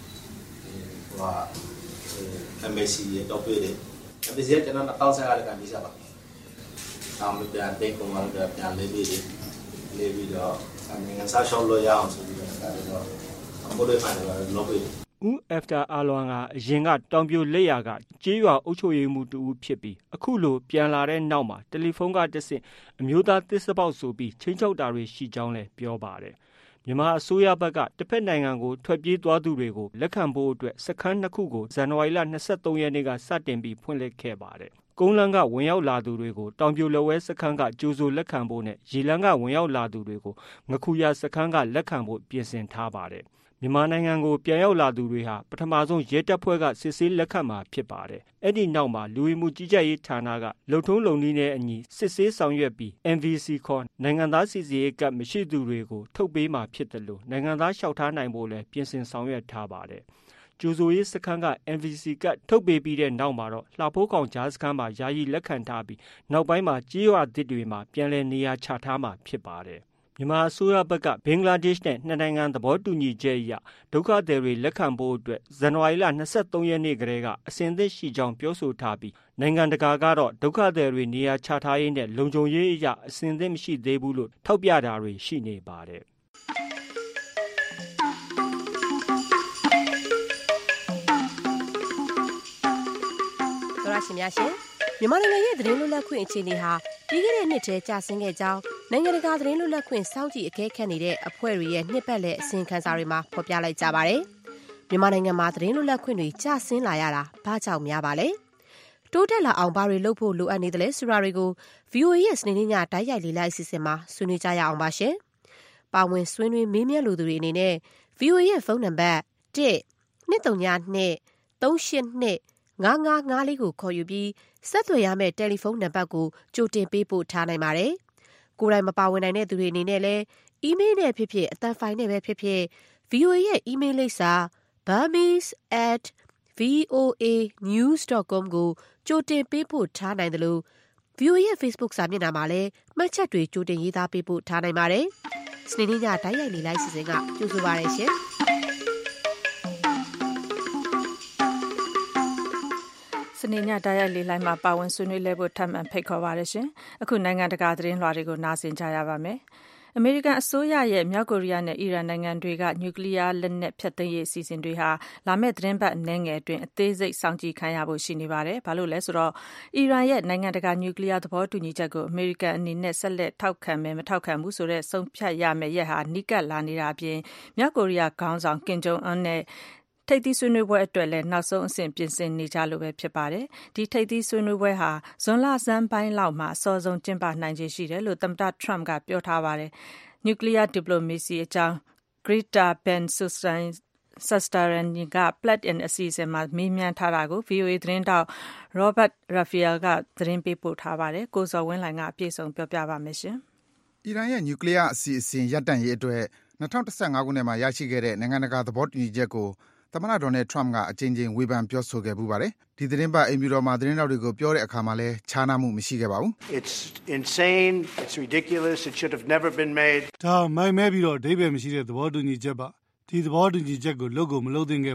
MSC ရဲ့တော့ပြတယ် MSC ကကျွန်တော်တောင်းဆက်ရတဲ့ကံကြီးစားပါတောင်းပြတဲ့ပုံမှန်ကပြန်လေးပြီးတော့နိုင်ငံစားရှောက်လို့ရအောင်ဆိုပြီးတော့မိုးတွေဖိုင်တယ်လို့ပြောဦးအက်ဖတာအာလွန်ကအရင်ကတောင်ပြိုလက်ရာကကြေးရွာအုပ်ချုပ်ရေးမှူးတူဦးဖြစ်ပြီးအခုလိုပြန်လာတဲ့နောက်မှာတယ်လီဖုန်းကတဆင့်အမျိုးသားသစ္စာပေါက်ဆိုပြီးချင်းချောက်တာတွေရှိကြောင်းလည်းပြောပါတယ်မြန်မာအစိုးရဘက်ကတစ်ဖက်နိုင်ငံကိုထွက်ပြေးသွားသူတွေကိုလက်ခံဖို့အတွက်စခန်း2ခုကိုဇန်နဝါရီလ23ရက်နေ့ကစတင်ပြီးဖွင့်လှစ်ခဲ့ပါတယ်ကုန်းလန်းကဝင်ရောက်လာသူတွေကိုတောင်ပြိုလက်ဝဲစခန်းကကြိုဆိုလက်ခံဖို့နဲ့ရေလန်းကဝင်ရောက်လာသူတွေကိုငခုရစခန်းကလက်ခံဖို့ပြင်ဆင်ထားပါတယ်မြန်မာနိုင်ငံကိုပြန်ရောက်လာသူတွေဟာပထမဆုံးရဲတပ်ဖွဲ့ကစစ်ဆေးလက်ခံမှာဖြစ်ပါတယ်။အဲ့ဒီနောက်မှာလူဝင်မှုကြီးကြပ်ရေးဌာနကလုံထုံးလုံနည်းနဲ့အညီစစ်ဆေးဆောင်ရွက်ပြီး MVC ခေါ်နိုင်ငံသားစီစစ်ရေးကတ်မရှိသူတွေကိုထုတ်ပေးမှာဖြစ်တယ်လို့နိုင်ငံသားလျှောက်ထားနိုင်ဖို့လည်းပြင်ဆင်ဆောင်ရွက်ထားပါတယ်။ကျူဆိုရေးစခန်းက MVC ကတ်ထုတ်ပေးပြီးတဲ့နောက်မှာတော့လှဖိုးခေါင်ကြားစခန်းမှာယာယီလက်ခံထားပြီးနောက်ပိုင်းမှာကြေးရွာသစ်တွေမှာပြန်လည်နေရာချထားမှာဖြစ်ပါတယ်မြန်မာအစိုးရဘက်ကဘင်္ဂလားဒေ့ရှ်နဲ့နှစ်နိုင်ငံသဘောတူညီချက်အရဒုက္ခသည်တွေလက်ခံဖို့အတွက်ဇန်နဝါရီလ23ရက်နေ့ကတည်းကအစဉ်သင့်ရှိကြောင်းပြောဆိုထားပြီးနိုင်ငံတကာကတော့ဒုက္ခသည်တွေနေရာချထားရေးနဲ့လုံခြုံရေးအရအစဉ်သင့်မရှိသေးဘူးလို့ထောက်ပြတာတွေရှိနေပါတယ်တော်ရရှိများရှင်မြန်မာနိုင်ငံရဲ့သတင်းလွတ်လပ်ခွင့်အခြေအနေဟာပြီးခဲ့တဲ့နှစ်ထဲကျဆင်းခဲ့ကြောင်းနိုင်ငံတကာသတင်းလွတ်လပ်ခွင့်စောင့်ကြည့်အကဲခတ်နေတဲ့အဖွဲ့တွေရဲ့နှစ်ပတ်လည်အစီရင်ခံစာတွေမှာဖော်ပြလိုက်ကြပါတယ်။မြန်မာနိုင်ငံမှာသတင်းလွတ်လပ်ခွင့်တွေကျဆင်းလာရတာဘာကြောင့်များပါလဲ။တိုးတက်လာအောင်ဘာတွေလုပ်ဖို့လိုအပ်နေသလဲဆိုတာတွေကို VOA ရဲ့စနေနေ့ညတိုက်ရိုက်လေ့လာအစီအစဉ်မှာဆွေးနွေးကြရအောင်ပါရှင်။ပါဝင်ဆွေးနွေးမေးမြန်းလိုသူတွေအနေနဲ့ VOA ရဲ့ဖုန်းနံပါတ် 1-232-382-5554 ကိုခေါ်ယူပြီးဆက်သွယ်ရမယ့်တယ်လီဖုန်းနံပါတ်ကိုကြိုတင်ပေးပို့ထားနိုင်ပါတယ်။ကိုယ်တိုင်မပါဝင်နိုင်တဲ့သူတွေအနေနဲ့လည်းအီးမေးလ်နဲ့ဖြစ်ဖြစ်အသံဖိုင်နဲ့ပဲဖြစ်ဖြစ် VOA ရဲ့အီးမေးလ်လိပ်စာ burmese@voanews.com ကိုကြိုတင်ပေးပို့ထားနိုင်တယ်လို့ VOA ရဲ့ Facebook စာမျက်နှာမှာလည်းမှတ်ချက်တွေကြိုတင်ရေးသားပေးပို့ထားနိုင်ပါတယ်။စနေနေ့ညတိုက်ရိုက်လေ့လာစီစဉ်ကကြိုဆိုပါရရှင်။စနေညတိုက်ရိုက်လေလိုင်းမှာပါဝင်ဆွေးနွေးလဲဖို့ထပ်မံဖိတ်ခေါ်ပါရရှင်။အခုနိုင်ငံတကာသတင်းလွှာတွေကိုနားဆင်ကြရပါမယ်။အမေရိကန်အစိုးရရဲ့မြောက်ကိုရီးယားနဲ့အီရန်နိုင်ငံတွေကနျူကလ িয়ার လက်နက်ဖျက်သိမ်းရေးအစီအစဉ်တွေဟာလာမယ့်သတင်းပတ်အနည်းငယ်အတွင်းအသေးစိတ်စောင့်ကြည့်ခံရဖို့ရှိနေပါတယ်။ဘာလို့လဲဆိုတော့အီရန်ရဲ့နိုင်ငံတကာနျူကလ িয়ার သဘောတူညီချက်ကိုအမေရိကန်အနေနဲ့ဆက်လက်ထောက်ခံမယ်မထောက်ခံဘူးဆိုတဲ့ဆုံးဖြတ်ရမယ့်ရက်ဟာနီးကပ်လာနေတာအပြင်မြောက်ကိုရီးယားခေါင်းဆောင်ကင်ဂျုံအွန်းနဲ့ထိပ်သီးဆွေးနွေးပွဲအတွက်လည်းနောက်ဆုံးအဆင့်ပြင်ဆင်နေကြလို့ပဲဖြစ်ပါတယ်။ဒီထိပ်သီးဆွေးနွေးပွဲဟာဇွန်လဆန်းပိုင်းလောက်မှာအစောဆုံးကျင်းပနိုင်ခြေရှိတယ်လို့သမ္မတထရမ့်ကပြောထားပါတယ်။ နျူကလ িয়ার ဒီပလိုမေစီအကြောင်း Greta Van Susteren က Plug in အစီအစဉ်မှာမေးမြန်းထားတာကို VOA သတင်းတောက် Robert Raphael ကသတင်းပေးပို့ထားပါတယ်။ကိုဇော်ဝင်းလှိုင်ကအပြည့်စုံပြောပြပါမယ်ရှင်။အီရန်ရဲ့နျူကလ িয়ার အစီအစဉ်ရပ်တန့်ရေးအတွက်2015ခုနှစ်မှာရရှိခဲ့တဲ့နိုင်ငံတကာသဘောတူညီချက်ကိုသမ္မတဒေါ်နယ်ထရမ့်ကအကြိမ်ကြိမ်ဝေဖန်ပြောဆိုခဲ့ပူပါတယ်။ဒီသတင်းပတ်အိမ်ဖြူတော်မှာသတင်းတောက်တွေကိုပြောတဲ့အခါမှာလည်းခြားနားမှုမရှိခဲ့ပါဘူး။ It's insane, it's ridiculous, it should have never been made. ဒါမိုက်မဲပြီးတော့အဓိပ္ပာယ်မရှိတဲ့သဘောတူညီချက်ပါ။ဒီသဘောတူညီချက်ကိုလုပ်ကိုမလုပ်သင့်ခဲ့ပါဘူး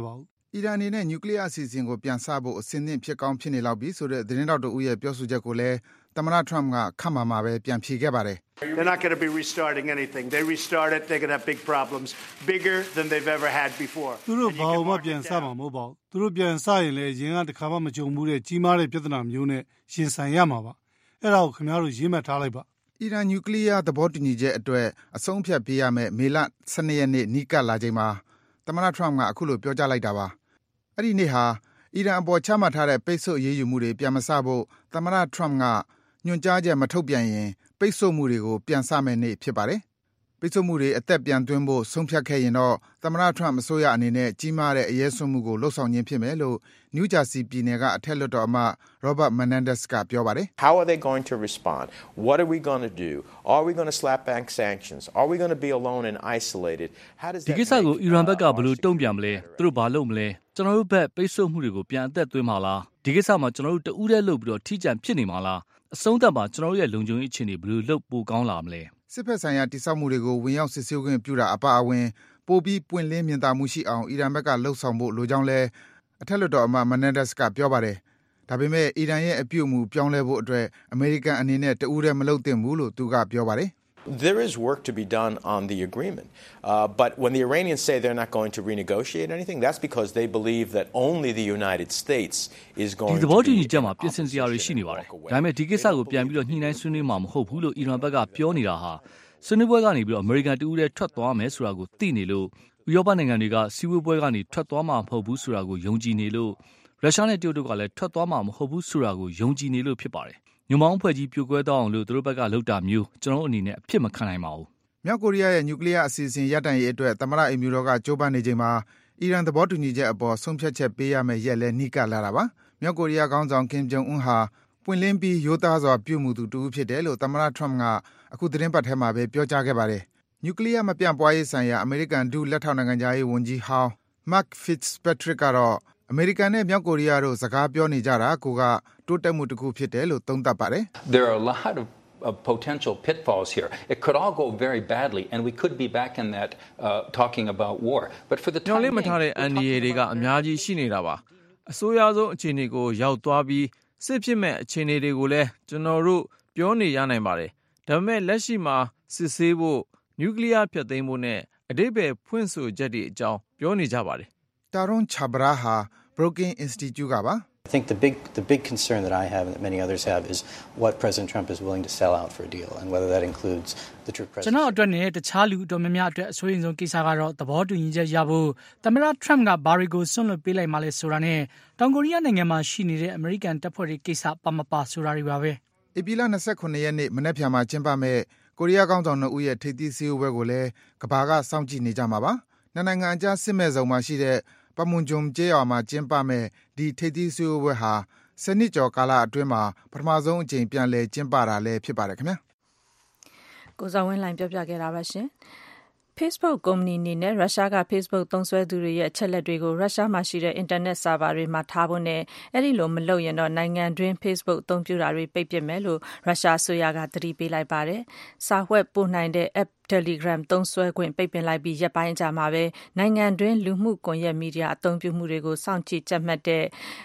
အီရန်အနေနဲ့နျူကလ িয়ার အစီအစဉ်ကိုပြန်ဆဖို့အစဉ်သင့်ဖြစ်ကောင်းဖြစ်နေလောက်ပြီဆိုတဲ့သတင်းတောက်တို့ရဲ့ပြောဆိုချက်ကိုလည်းသမ္မတ Trump ကခတ်မှမှာပဲပြန်ဖြေခဲ့ပါတယ် They're not going to be restarting anything. They restart it, they're going to have big problems, bigger than they've ever had before. သူတို့ဘာမှပြန်ဆမှာမဟုတ်ပါဘူး။သူတို့ပြန်ဆရင်လည်းရင်ကတစ်ခါမှမကြုံဘူးတဲ့ကြီးမားတဲ့ပြဿနာမျိုးနဲ့ရင်ဆိုင်ရမှာပါ။အဲ့ဒါကိုခင်ဗျားတို့ရေးမှတ်ထားလိုက်ပါ။အီရန်နျူကလ িয়ার သဘောတူညီချက်အတွက်အဆုံးဖြတ်ပေးရမယ့်မေလ12ရက်နေ့နီးကပ်လာချိန်မှာသမ္မတ Trump ကအခုလိုပြောကြားလိုက်တာပါ။အဲ့ဒီနေ့ဟာအီရန်အပေါ်ချမှတ်ထားတဲ့ပိတ်ဆို့အရေးယူမှုတွေပြန်မဆဖို့သမ္မတ Trump ကညွှန်ကြားချက်မထုတ်ပြန်ရင်ပိတ်ဆို့မှုတွေကိုပြန်ဆမယ့်နေ့ဖြစ်ပါတယ်။ပိတ်ဆို့မှုတွေအသက်ပြန်သွင်းဖို့ဆုံးဖြတ်ခဲ့ရင်တော့သမ္မတ Trump အစိုးရအနေနဲ့ကြီးမားတဲ့အရေးဆွမှုကိုလှုပ်ဆောင်ခြင်းဖြစ်မယ်လို့ New Jersey ပြည်နယ်ကအထက်လွှတ်တော်အမတ် Robert Menendez ကပြောပါတယ်။ How are they going to respond? What are we going to do? Are we going to slap back sanctions? Are we going to be alone and isolated? How does that ဒီကိစ္စကိုအီရန်ဘက်ကဘယ်လိုတုံ့ပြန်မလဲ။သူတို့ဘာလုပ်မလဲ။ကျွန်တော်တို့ဘက်ပိတ်ဆို့မှုတွေကိုပြန်အသက်သွင်းမှာလား။ဒီကိစ္စမှာကျွန်တော်တို့တဦးတည်းလုပ်ပြီးတော့ထိကြံဖြစ်နေမှာလား။အဆုံးသတ်မှာကျွန်တော်တို့ရဲ့လုံခြုံရေးအခြေအနေဘယ်လိုလုပ်ပိုကောင်းလာမလဲစစ်ဖက်ဆိုင်ရာတိစောက်မှုတွေကိုဝင်ရောက်စစ်ဆေးခွင့်ပြုတာအပါအဝင်ပိုပြီးပွင့်လင်းမြင်သာမှုရှိအောင်အီရန်ဘက်ကလှုံ့ဆော်ဖို့လိုကြောင်းလဲအထက်လွှတ်တော်အမတ် Menendez ကပြောပါတယ်ဒါပေမဲ့အီရန်ရဲ့အပြုအမူပြောင်းလဲဖို့အတွက်အမေရိကန်အနေနဲ့တဦးတည်းမလုပ်သင့်ဘူးလို့သူကပြောပါတယ် There is work to be done on the agreement. But when the Iranians say they're not going to renegotiate anything, that's because they believe that only the United States is going to be... ဒီသဘောတူညီချက်မှာပြင်ဆင်စရာတွေရှိနေပါတယ်။ဒါပေမဲ့ဒီကိစ္စကိုပြန်ပြီးတော့ညှိနှိုင်းဆွေးနွေးမှာမဟုတ်ဘူးလို့အီရန်ဘက်ကပြောနေတာဟာဆွေးနွေးပွဲကနေပြီးတော့အမေရိကန်တဦးတည်းထွက်သွားမယ်ဆိုတာကိုသိနေလို့ဥရောပနိုင်ငံတွေကစီးပွားပွဲကနေထွက်သွားမှာမဟုတ်ဘူးဆိုတာကိုယုံကြည်နေလို့ရုရှားနဲ့တရုတ်တို့ကလည်းထွက်သွားမှာမဟုတ်ဘူးဆိုတာကိုယုံကြည်နေလို့ဖြစ်ပါတယ်။ညမောင်းဖွဲ့ကြီးပြိုကွဲသွားအောင်လို့သူတို့ဘက်ကလှုပ်တာမျိုးကျွန်တော်အနေနဲ့အဖြစ်မခံနိုင်ပါဘူး။မြောက်ကိုရီးယားရဲ့နျူကလ িয়ার အစီအစဉ်ရပ်တန့်ရေးအတွက်သမ္မတအိမ်ဖြူတော်ကကြိုးပမ်းနေချိန်မှာအီရန်သဘောတူညီချက်အပေါ်ဆုံးဖြတ်ချက်ပေးရမယ့်ရက်လည်းနီးကပ်လာတာပါ။မြောက်ကိုရီးယားခေါင်းဆောင် Kim Jong Un ဟာပွင့်လင်းပြီးရိုးသားစွာပြုမှုသူတူဖြစ်တယ်လို့သမ္မတ Trump ကအခုသတင်းပတ်ထဲမှာပဲပြောကြားခဲ့ပါတယ်။နျူကလ িয়ার မပြန့်ပွားရေးဆိုင်ရာအမေရိကန်ဒုလက်ထောက်နိုင်ငံသားရေးဝန်ကြီးဟောင်း Mark Fitzpatrick ကတော့အမေရိကန်နဲ့မြောက်ကိုရီးယားတို့စကားပြောနေကြတာကိုကတိုးတက်မှုတစ်ခုဖြစ်တယ်လို့သုံးသပ်ပါတယ်။ There are a lot of potential pitfalls here. It could all go very badly and we could be back in that talking about war. But for the time being မထားတဲ့အန်ဒီယေတွေကအများကြီးရှိနေတာပါ။အဆိုးရဆုံးအခြေအနေကိုရောက်သွားပြီးစစ်ဖြစ်မဲ့အခြေအနေတွေကိုလည်းကျွန်တော်တို့ပြောနေရနိုင်ပါတယ်။ဒါပေမဲ့လက်ရှိမှာစစ်ဆေးဖို့နျူကလ িয়ার ဖျက်သိမ်းဖို့နဲ့အဓိပ္ပာယ်ဖွင့်ဆိုချက်တွေအကြောင်းပြောနေကြပါတယ်။ Taron Chabra ဟာ Brookings Institute ကပါ I think the big concern that I have and that many others have is what President Trump is willing to sell out for a deal and whether that includes the true president. ကျွန်တော်အတွက်နဲ့တခြားလူအတော်များများအတွက်အဆိုးရင်ဆုံးကိစ္စကတော့သဘောတူညီချက်ရဖို့သမ္မတ Trump ကဘာရီကိုဆွန့်လွတ်ပေးလိုက်မှလဲဆိုတာနဲ့တောင်ကိုရီးယားနိုင်ငံမှာရှိနေတဲ့အမေရိကန်တပ်ဖွဲ့တွေကိစ္စပါမပါဆိုတာတွေပါပဲ။ဧပြီလ29ရက်နေ့မနက်ဖြန်မှာကျင်းပမဲ့ကိုရီးယားခေါင်းဆောင်2ဦးရဲ့ထိပ်သီးစည်းဝေးပွဲကိုလည်းကမ္ဘာကစောင့်ကြည့်နေကြမှာပါ။နှစ်နိုင်ငံအကြားစစ်မဲ့ဇုံမှာရှိတဲ့ပမွန်ဂျုံကျေးရွာမှာကျင်းပမဲ့ဒီထိပ်သီးစည်းဝေးပွဲဟာ10နှစ်ကျော်ကာလအတွင်းမှာပထမဆုံးအကြိမ်ပြန်လည်ကျင်းပတာလည်းဖြစ်ပါတယ်ခင်ဗျာကိုစောဝင်းလိုင်းပြောပြခဲ့တာပါရှင်Facebook ကုမ္ပဏီအနေနဲ့ရုရှားက Facebook သုံးစွဲသူတွေရဲ့အချက်အလက်တွေကိုရုရှားမှာရှိတဲ့အင်တာနက်ဆာဗာတွေမှာထားဖို့နဲ့အဲ့ဒီလိုမလုပ်ရင်တော့နိုင်ငံတွင်း Facebook အသုံးပြုတာတွေပိတ်ပစ်မယ်လို့ရုရှားအစိုးရကသတိပေးလိုက်ပါတယ်။စာဝက်ပို့နိုင်တဲ့ App Telegram သုံးစွဲခွင့်ပိတ်ပင်လိုက်ပြီးရက်ပိုင်းကြာမှာပဲနိုင်ငံတွင်းလူမှုကွန်ရက်မီဒီယာအသုံးပြုမှုတွေကိုစောင့်ကြည့်ကြပ်မတ်တဲ့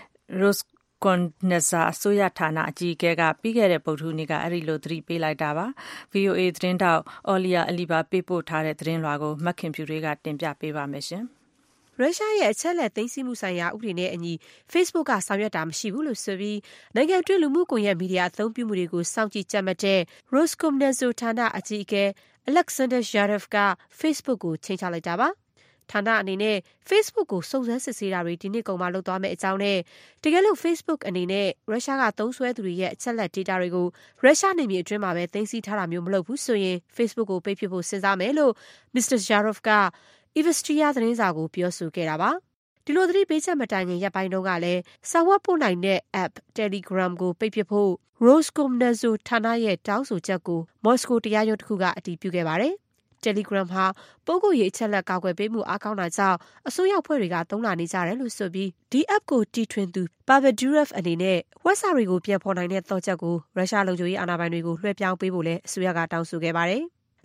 Roskomnadzor အစိုးရဌာနအကြီးအကဲကပြီးခဲ့တဲ့ဗုဒ္ဓဟူးနေ့ကအဲ့ဒီလိုသတိပေးလိုက်တာပါ။ VOA သတင်းတောက် Olia Aliba ပေးပို့ထားတဲ့သတင်းလွှာကိုမက်ခင်ဖြူတွေကတင်ပြပေးပါမယ်ရှင်။ရုရှားရဲ့အချက်လက်သိမ်းဆည်းမှုဆိုင်ရာဥပဒေနဲ့အညီ Facebook ကဆောင်ရွက်တာမရှိဘူးလို့ဆိုပြီးနိုင်ငံတွင်းလူမှုကွန်ရက်မီဒီယာအသုံးပြုမှုတွေကိုစောင့်ကြည့်ကြပ်မတ်တဲ့ Roskomnadzor ဌာနအကြီးအကဲ Alexander Zhurov က Facebook ကိုချိန်ချလိုက်တာပါဌာနအနေနဲ့ Facebook ကိုစုံစမ်းစစ်ဆေးတာတွေဒီနှစ်ကုန်မှာလုပ်သွားမယ့်အကြောင်းနဲ့တကယ်လို့ Facebook အနေနဲ့ရုရှားကသုံးစွဲသူတွေရဲ့အချက်လက် data တွေကိုရုရှားနေမြေအတွင်းမှာပဲသိမ်းဆည်းထားတာမျိုးမလုပ်ဘူးဆိုရင် Facebook ကိုပိတ်ပစ်ဖို့စဉ်းစားမယ်လို့ Mr. Zhurov က Izvestia သတင်းစာကိုပြောဆိုခဲ့တာပါဒီလိုသတိပေးချက်မတိုင်ခင်ရက်ပိုင်းတုန်းကလည်းစာဝတ်ပို့နိုင်တဲ့ app Telegram ကိုပိတ်ပစ်ဖို့ Roskomnadzor ဌာနရဲ့တောင်းဆိုချက်ကိုမော်စကိုတရားရုံးတစ်ခုကအတည်ပြုခဲ့ပါတယ်Telegram ဟာပုဂ္ဂိုလ်ရေးအချက်လက်ကာကွယ်ပေးမှုအားကောင်းတာကြောင့်အစိုးရအဖွဲ့တွေကသုံးလာနေကြတယ်လို့ဆိုပြီးဒီ app ကိုတီထွင်သူ Pavel Durov အနေနဲ့ဝက်စာတွေကိုပြန်ဖော်နိုင်တဲ့သော့ချက်ကိုရုရှားလုံခြုံရေးအာဏာပိုင်တွေကိုလွှဲပြောင်းပေးဖို့လည်းအစိုးရကတောင်းဆိုခဲ့ပါတယ်။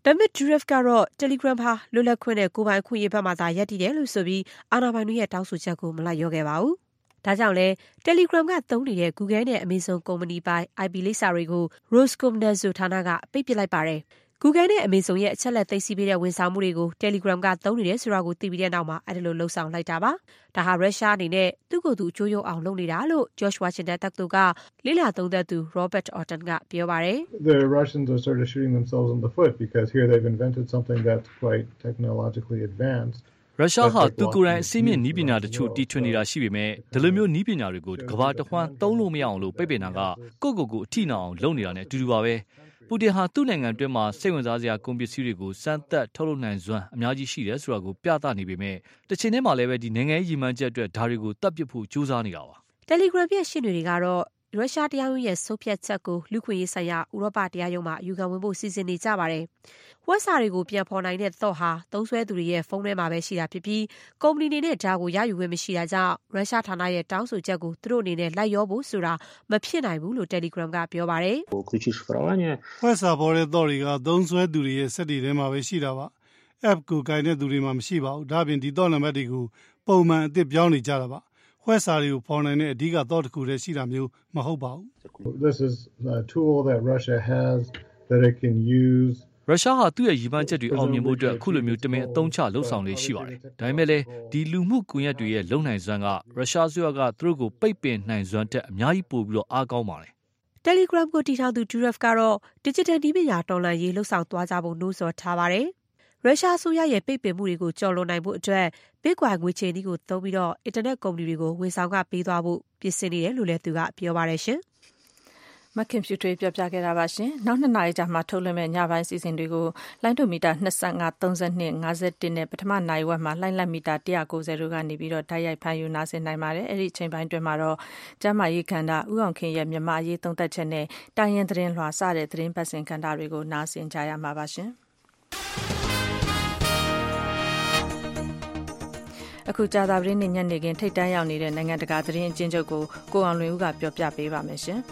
ဒါပေမဲ့ Durov ကတော့ Telegram ဟာလွတ်လပ်ခွင့်နဲ့ကိုယ်ပိုင်ခွင့်ရေးဘက်မှသာရပ်တည်တယ်လို့ဆိုပြီးအာဏာပိုင်တွေရဲ့တောင်းဆိုချက်ကိုမလိုက်လျောခဲ့ပါဘူး။ဒါကြောင့်လဲ Telegram ကသုံးနေတဲ့ Google နဲ့ Amazon ကုမ္ပဏီပိုင် IP လိပ်စာတွေကို Roskomnadzor ဌာနကပိတ်ပစ်လိုက်ပါတယ်။ Google နဲ့ Amazon ရဲ့အချက်လက်သိမ်းဆည်းပေးတဲ့ဝန်ဆောင်မှုတွေကို Telegram ကသုံးနေတယ်ဆိုတာကိုသိပြီးတဲ့နောက်မှာအဲ့ဒီလိုလှုပ်ဆောင်လိုက်တာပါ။ဒါဟာရုရှားအနေနဲ့သူ့ကိုယ်သူအကျိုးယုတ်အောင်လုပ်နေတာလို့ George Washington တက္ကသိုလ်ကလေ့လာသုံးသပ်သူ Robert Orton ကပြောပါတယ်။ The Russians are sort of shooting themselves in the foot because here they've invented something that's quite technologically advanced. ရုရှားဟာသူကိုယ်တိုင်အစိမ့်မြင့်နည်းပညာတချို့တီထွင်နေတာရှိပေမဲ့ဒီလိုမျိုးနည်းပညာတွေကိုကမ္ဘာတစ်ဝန်းသုံးလို့မရအောင်လို့ပိတ်ပင်တာကကိုယ့်အထိနာအောင်လုပ်နေတာနဲ့အတူတူပါပဲပူတင်ဟာသူ့နိုင်ငံအတွင်းမှာစိတ်ဝင်စားစရာကုန်ပစ္စည်းတွေကိုစမ်းသပ်ထုတ်လုပ်နိုင်စွမ်းအများကြီးရှိတယ်ဆိုတာကိုပြသနေပေမဲ့တစ်ချိန်တည်းမှာလည်းပဲဒီနိုင်ငံရေးရည်မှန်းချက်အတွက်ဒါတွေကိုတပ်ပစ်ဖို့ကြိုးစားနေတာပါ Telegram ရဲ့ရှင်းတွေကတော့ရုရှားတရားရုံးရဲ့ဆုံးဖြတ်ချက်ကိုလူခွင့်ရေးဆိုင်ရာဥရောပတရားရုံးမှာအယူခံဝင်ဖို့စီစဉ်နေကြပါတယ်။ဝက်စာတွေကိုပြန်ဖော်နိုင်တဲ့သော့ဟာသုံးစွဲသူတွေရဲ့ဖုန်းထဲမှာပဲရှိတာဖြစ်ပြီးကုမ္ပဏီတွေနဲ့ဒါကိုရယူခွင့်မရှိတာကြောင့်ရုရှားဌာနရဲ့တောင်းဆိုချက်ကိုသူတို့အနေနဲ့လိုက်လျောဖို့ဆိုတာမဖြစ်နိုင်ဘူးလို့ Telegram ကပြောပါတယ်။ဝက်စာပေါ်တဲ့သော့တွေကသုံးစွဲသူတွေရဲ့စက်တွေထဲမှာပဲရှိတာပါ။ App ကိုကိုင်တဲ့သူတွေမှာမရှိပါဘူး။ဒါပြင်ဒီသော့နံပါတ်တွေကိုပုံမှန်အသစ်ပြောင်းနေကြတာပါ။ဝက်စာတွေကိုဖော်နိုင်တဲ့အဓိကသော့တစ်ခုတည်းရှိတာမျိုးမဟုတ်ပါဘူး။ This is a tool that Russia has that it can use ရုရှားဟာသူ့ရဲ့ရည်မှန်းချက်တွေအောင်မြင်ဖို့အတွက်အခုလိုမျိုးတမင်အသုံးချလှုပ်ဆောင်နေရှိပါတယ်။ဒါပေမဲ့လည်းဒီလူမှုကွန်ရက်တွေရဲ့လုံနိုင်စွမ်းကရုရှားအစိုးရကသူတို့ကိုပိတ်ပင်နိုင်စွမ်းတက်အများကြီးပိုပြီးတော့အားကောင်းပါတယ်။ Telegram ကိုတည်ထောင်သူ Durov ကတော့ Digital နည်းပညာတော်လှန်ရေးလှုပ်ဆောင်သွားကြဖို့နှိုးဆော်ထားပါတယ်။ရုရှားအစိုးရရဲ့ပိတ်ပင်မှုတွေကိုကျော်လွန်နိုင်ဖို့အတွက် Bitcoin ငွေချေနည်းကိုသုံးပြီးတော့အင်တာနက်ကုမ္ပဏီတွေကိုဝန်ဆောင်ခပေးသွားဖို့ပြင်ဆင်နေတယ်လို့လည်းသူကပြောပါတယ်ရှင်။မခင်ဖြူထွေးပြောပြခဲ့တာပါရှင်။နောက်2နာရီကြာမှထုတ်လွှင့်မဲ့ညပိုင်းစီစဉ်တွေကိုလိုင်းဒိုမီတာ25 32 51နဲ့ပထမနိုင်ဝက်မှာလိုင်းလက်မီတာ190တို့ကနေပြီးတော့တိုက်ရိုက်ဖန်ယူနားဆင်နိုင်ပါတယ်။အဲ့ဒီအချိန်ပိုင်းတွင်မှာတော့ကျမကြီးခန္ဓာဥအောင်ခင်ရဲ့မြန်မာရေးသုံးသက်ချက်နဲ့တိုင်းရင်သတင်းလွှာစတဲ့သတင်းပတ်စင်ခန္ဓာတွေကိုနားဆင်ကြရမှာပါရှင်။အခုကြာသပတေးနေ့ညနေခင်းထိပ်တန်းရောက်နေတဲ့နိုင်ငံတကာသတင်းအကျဉ်းချုပ်ကိုကိုအောင်လွင်ဦးကပြောပြပေးပါမယ်ရှင်။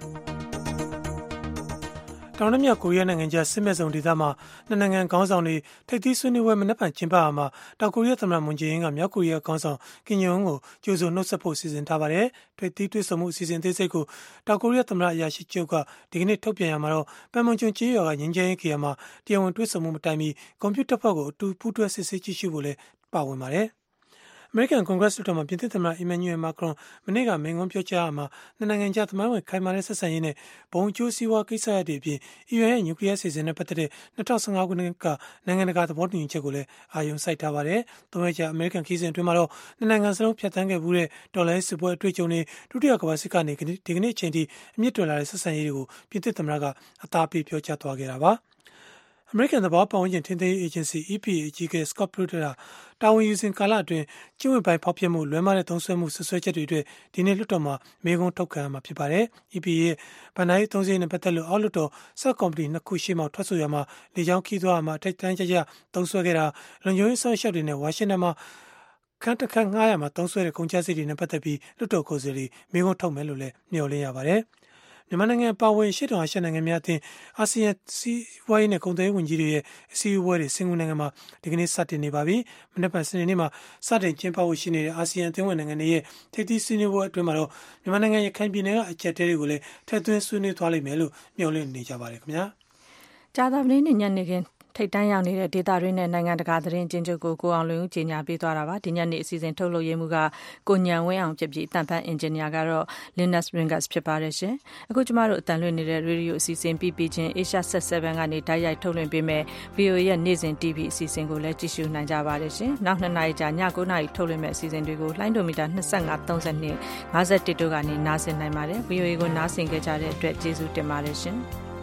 တောင်တမြောက်ကိုရီးယားနိုင်ငံကြားစစ်မဲ့ဇုံဒေသမှာနှစ်နိုင်ငံခေါင်းဆောင်တွေထိပ်သီးဆွေးနွေးပွဲမနက်ဖြန်ကျင်းပရာမှာတောင်ကိုရီးယားသမ္မတမွန်ဂျေအင်းကမြောက်ကိုရီးယားခေါင်းဆောင်ကင်ယွန်ကိုကြိုဆိုနှုတ်ဆက်ဖို့စီစဉ်ထားပါတယ်။ထိပ်သီးတွေ့ဆုံမှုအစီအစဉ်သေးစိတ်ကိုတောင်ကိုရီးယားသမ္မတအရာရှိချုပ်ကဒီကနေ့ထုတ်ပြန်ရမှာတော့ပန်မွန်ကျွန်းကျေးရွာကငင်းကျဲရေးခရိုင်မှာတရားဝင်တွေ့ဆုံမှုမတိုင်မီကွန်ပျူတာဖွဲ့ကိုအတူပူးတွဲစစ်ဆေးကြည့်ရှုဖို့လည်းပါဝင်ပါတယ်။အမေရိကန်ကွန်ဂရက်လွှတ်တော်မှာပြင်သစ်သမ္မတအီမန်နျူရယ်မာကရွန်မနေ့ကမိန့်ခွန်းပြောကြားရာမှာနှစ်နိုင်ငံကြားသမိုင်းဝင်ခိုင်မာတဲ့ဆက်ဆံရေးနဲ့ဘုံအကျိုးစီးပွားကိစ္စရပ်တွေအပြင်အီရန်ရဲ့နျူကလ িয়ার စီစဉ်နဲ့ပတ်သက်တဲ့2015ခုနှစ်ကနိုင်ငံတကာသဘောတူညီချက်ကိုလည်းအာရုံစိုက်ထားပါတယ်။သုံးရက်ကြာအမေရိကန်ခီးစဉ်အတွင်းမှာတော့နှစ်နိုင်ငံစလုံးဖြတ်သန်းခဲ့မှုတဲ့ဒေါ်လာစစ်ပွဲအတွေ့အကြုံတွေဒုတိယကမ္ဘာစစ်ကနေဒီကနေ့အချိန်ထိအမြင့်တွယ်လာတဲ့ဆက်ဆံရေးတွေကိုပြင်သစ်သမ္မတကအသားပေးပြောကြားသွားခဲ့တာပါ။အမေရိကန်သဘာဝပတ်ဝန်းကျင်ထိန်းသိမ်းရေးအေဂျင်စီ EPA အကြီးအကဲ Scott Pruitt တာဝန်ယူစဉ်ကာလအတွင်းကျင့်ဝတ်ပိုင်းဖောက်ဖျက်မှုလွဲမှားတဲ့သုံးစွဲမှုဆွဆွဲချက်တွေအတွက်ဒီနေ့လွှတ်တော်မှာမေးခွန်းထုတ်ခံရမှာဖြစ်ပါတယ်။ EPA ရဲ့ဗန်ဒိုင်းသုံးစရိတ်နဲ့ပတ်သက်လို့အောက်လွှတ်တော်ဆက်ကော်မတီ2ခုရှေ့မှထွက်ဆိုရမှာလေကြောင်းခီးသွားမှာထိတ်တန်းကြကြသုံးစွဲခဲ့တာလုံခြုံရေးဆောင်ရှောက်တွေနဲ့ဝါရှင်တန်မှာခန်းတစ်ခန်း900မှာသုံးစွဲတဲ့ကုန်ကျစရိတ်တွေနဲ့ပတ်သက်ပြီးလွှတ်တော်ကိုယ်စားလှယ်မေးခွန်းထုတ်မယ်လို့လည်းမျှော်လင့်ရပါတယ်။မြန်မာနိုင်ငံပါဝင်ရှေ့တောင်အာရှနိုင်ငံများအသင်းအာဆီယံစီးပွားရေးနဲ့ကုန်သွယ်ရေးဝန်ကြီးတွေရဲ့အစည်းအဝေးတွေစင်ကာပူနိုင်ငံမှာဒီကနေ့စတင်နေပါပြီ။မနေ့ကစနေနေ့မှာစတင်ကျင်းပဖို့ရှိနေတဲ့အာဆီယံအသင်းဝင်နိုင်ငံတွေရဲ့ထိပ်သီးဆွေးနွေးပွဲအတွင်းမှာတော့မြန်မာနိုင်ငံရခိုင်ပြည်နယ်ကအကြက်တဲတွေကိုလည်းထည့်သွင်းဆွေးနွေးသွားလိမ့်မယ်လို့မျှော်လင့်နေကြပါတယ်ခင်ဗျာ။ကြာသပတေးနေ့ညနေခင်းထိပ်တန်းရောက်နေတဲ့ဒေတာရင်းနဲ့နိုင်ငံတကာသတင်းကျဉ်းချုပ်ကိုအောင်လွင်ဦးကြီးညာပေးသွားတာပါဒီညနေအစီအစဉ်ထုတ်လုပ်ရေးမှုကကိုညံဝင်းအောင်ဖြစ်ပြီးတန်ဖန်အင်ဂျင်နီယာကတော့ Linus Ringus ဖြစ်ပါတယ်ရှင်အခုကျမတို့အတန်လွှင့်နေတဲ့ရေဒီယိုအစီအစဉ်ပြီးချင်း Asia Set 7ကနေတိုက်ရိုက်ထုတ်လွှင့်ပေးမယ် VOA ရဲ့နေ့စဉ် TV အစီအစဉ်ကိုလည်းကြည့်ရှုနိုင်ကြပါတယ်ရှင်နောက်2နာရီကြာည9နာရီထုတ်လွှင့်မဲ့အစီအစဉ်တွေကိုလိုင်းဒိုမီတာ25 32 51တို့ကနေနားဆင်နိုင်ပါတယ် VOA ကိုနားဆင်ကြတဲ့အတွက်ကျေးဇူးတင်ပါတယ်ရှင်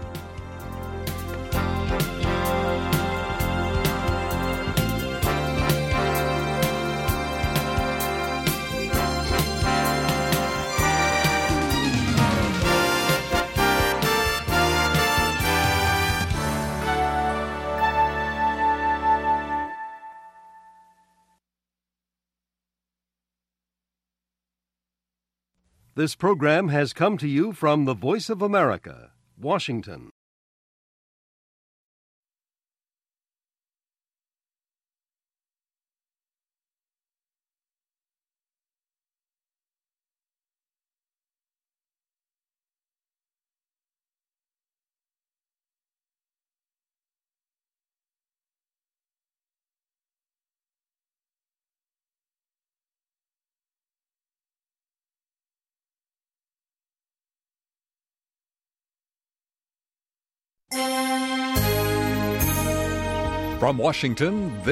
This program has come to you from the Voice of America, Washington. From Washington,